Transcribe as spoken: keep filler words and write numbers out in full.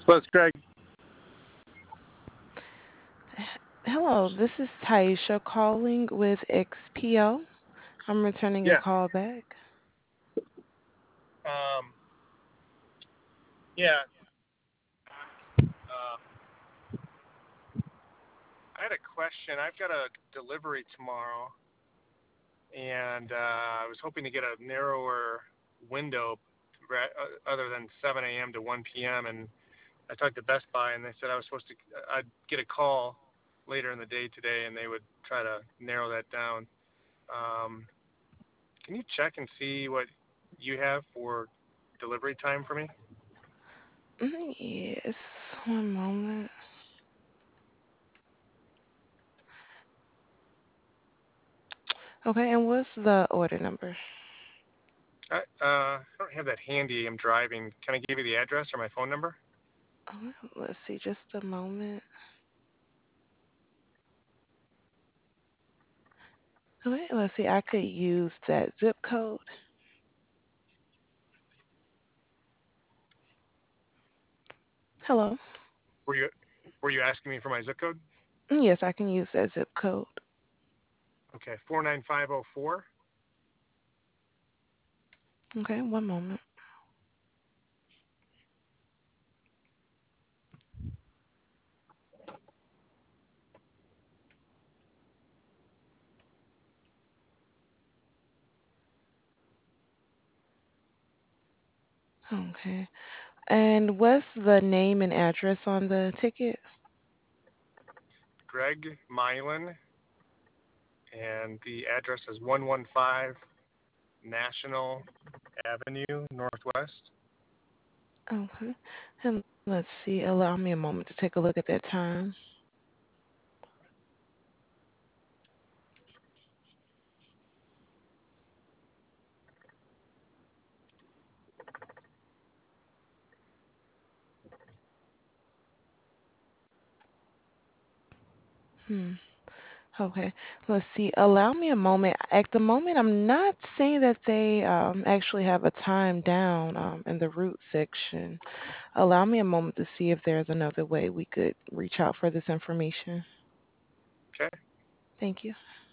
Plus, Greg. Hello, this is Taisha calling with X P O. I'm returning your Yeah. call back. Um, yeah. Uh, I had a question. I've got a delivery tomorrow, and uh, I was hoping to get a narrower window ra- uh, other than seven a m to one p m. And I talked to Best Buy, and they said I was supposed to. I'd get a call later in the day today, and they would try to narrow that down. Um, can you check and see what you have for delivery time for me? Mm, Yes, one moment. Okay, and what's the order number? I, uh, I don't have that handy. I'm driving. Can I give you the address or my phone number? Oh, let's see, just a moment. Okay, let's see, I could use that zip code. Hello? Were you were you asking me for my zip code? Mm, Yes, I can use that zip code. Okay, four nine five zero four. Okay, one moment. Okay, and what's the name and address on the ticket? Greg Mylan, and the address is one one five National Avenue Northwest. Okay, and let's see, allow me a moment to take a look at that time. Hmm. Okay, let's see. Allow me a moment. At the moment, I'm not seeing that they um, actually have a time down um, in the route section. Allow me a moment to see if there's another way we could reach out for this information. Okay. Thank you.